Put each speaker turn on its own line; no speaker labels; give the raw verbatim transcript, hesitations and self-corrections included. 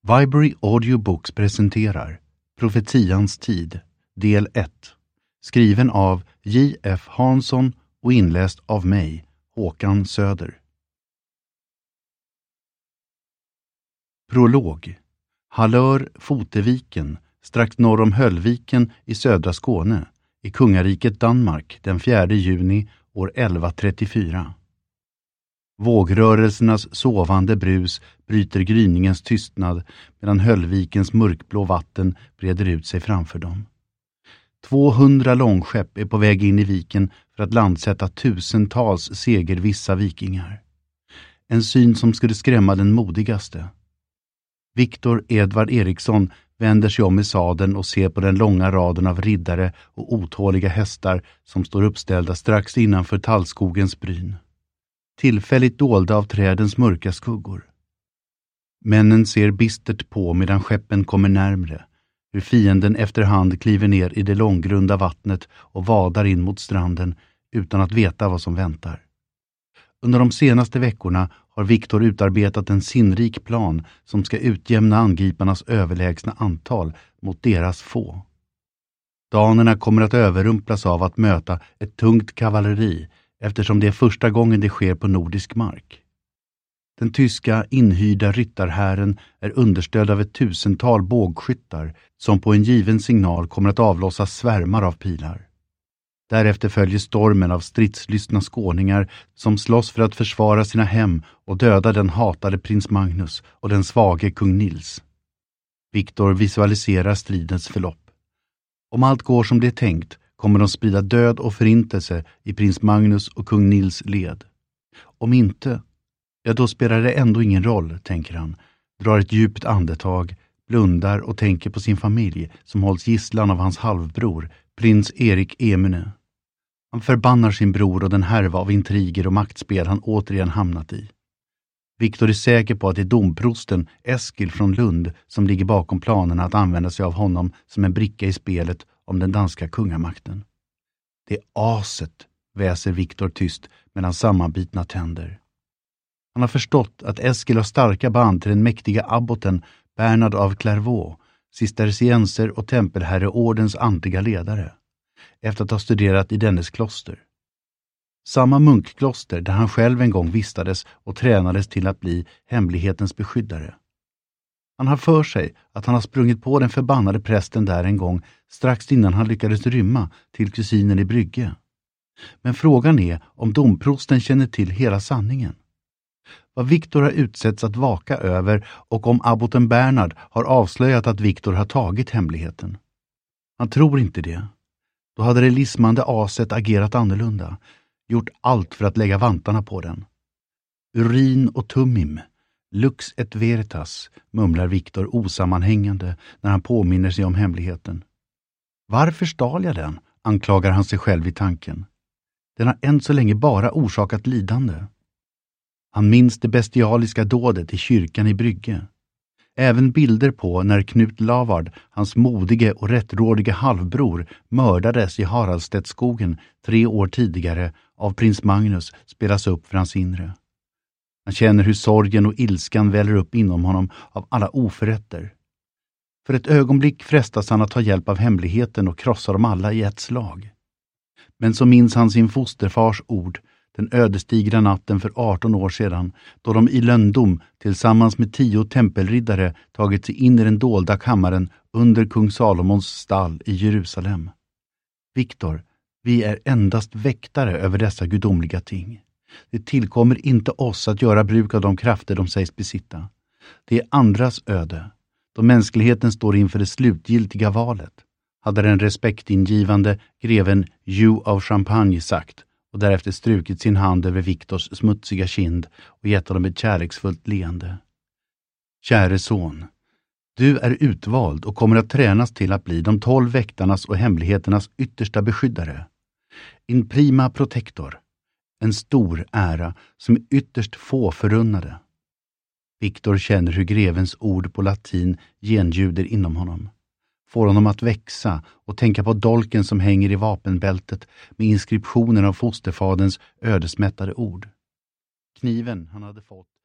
Viberry Audiobooks presenterar Profetians tid, del ett. Skriven av J F Hansson och inläst av mig, Håkan Söder. Prolog. Hallör Foteviken, strax norr om Höllviken i södra Skåne, i kungariket Danmark den fjärde juni år elva trettiofyra. Vågrörelsernas sovande brus bryter gryningens tystnad medan Höllvikens mörkblå vatten breder ut sig framför dem. tvåhundra långskepp är på väg in i viken för att landsätta tusentals segervissa vikingar. En syn som skulle skrämma den modigaste. Viktor Edvard Eriksson vänder sig om i sadeln och ser på den långa raden av riddare och otåliga hästar som står uppställda strax innanför tallskogens bryn. Tillfälligt dolda av trädens mörka skuggor. Männen ser bistert på medan skeppen kommer närmre, hur fienden efterhand kliver ner i det långgrunda vattnet och vadar in mot stranden utan att veta vad som väntar. Under de senaste veckorna har Viktor utarbetat en sinnrik plan som ska utjämna angriparnas överlägsna antal mot deras få. Danerna kommer att överrumplas av att möta ett tungt kavalleri eftersom det är första gången det sker på nordisk mark. Den tyska inhyrda ryttarhären är understödd av ett tusental bågskyttar som på en given signal kommer att avlossa svärmar av pilar. Därefter följer stormen av stridslystna skåningar som slåss för att försvara sina hem och döda den hatade prins Magnus och den svage kung Nils. Viktor visualiserar stridens förlopp. Om allt går som det är tänkt kommer de sprida död och förintelse i prins Magnus och kung Nils led. Om inte, ja då spelar det ändå ingen roll, tänker han, drar ett djupt andetag, blundar och tänker på sin familj som hålls gisslan av hans halvbror, prins Erik Emune. Han förbannar sin bror och den härva av intriger och maktspel han återigen hamnat i. Viktor är säker på att det är domprosten Eskil från Lund som ligger bakom planerna att använda sig av honom som en bricka i spelet om den danska kungamakten. Det är aset, väser Viktor tyst mellan sammanbitna tänder. Han har förstått att Eskil har starka band till den mäktiga abboten Bernard av Clairvaux, cistercienser och tempelherreordens antiga ledare, efter att ha studerat i dennes kloster. Samma munkkloster där han själv en gång vistades och tränades till att bli hemlighetens beskyddare. Han har för sig att han har sprungit på den förbannade prästen där en gång strax innan han lyckades rymma till kusinen i Brygge. Men frågan är om domprosten känner till hela sanningen. Vad Viktor har utsetts att vaka över och om abboten Bernard har avslöjat att Viktor har tagit hemligheten. Han tror inte det. Då hade det lismande aset agerat annorlunda, gjort allt för att lägga vantarna på den. Urin och tummim, lux et veritas, mumlar Viktor osammanhängande när han påminner sig om hemligheten. Varför stal jag den, anklagar han sig själv i tanken. Den har än så länge bara orsakat lidande. Han minns det bestialiska dådet i kyrkan i Brygge. Även bilder på när Knut Lavard, hans modige och rättrådiga halvbror, mördades i Haraldstedtskogen tre år tidigare av prins Magnus spelas upp för hans inre. Han känner hur sorgen och ilskan väller upp inom honom av alla oförrätter. För ett ögonblick frestas han att ta hjälp av hemligheten och krossa dem alla i ett slag. Men så minns han sin fosterfars ord den ödesdigra natten för arton år sedan, då de i löndom tillsammans med tio tempelriddare tagit sig in i den dolda kammaren under kung Salomons stall i Jerusalem. Viktor, vi är endast väktare över dessa gudomliga ting. Det tillkommer inte oss att göra bruk av de krafter de sägs besitta. Det är andras öde, då mänskligheten står inför det slutgiltiga valet, hade den respektingivande greven Hugh av Champagne sagt, och därefter strukit sin hand över Viktors smutsiga kind och gett honom ett kärleksfullt leende. Käre son, du är utvald och kommer att tränas till att bli de tolv väktarnas och hemligheternas yttersta beskyddare. In prima protector, en stor ära som är ytterst få förunnade. Viktor känner hur grevens ord på latin genljuder inom honom. Får honom att växa och tänka på dolken som hänger i vapenbältet med inskriptionen av fosterfaderns ödesmättade ord. Kniven han hade fått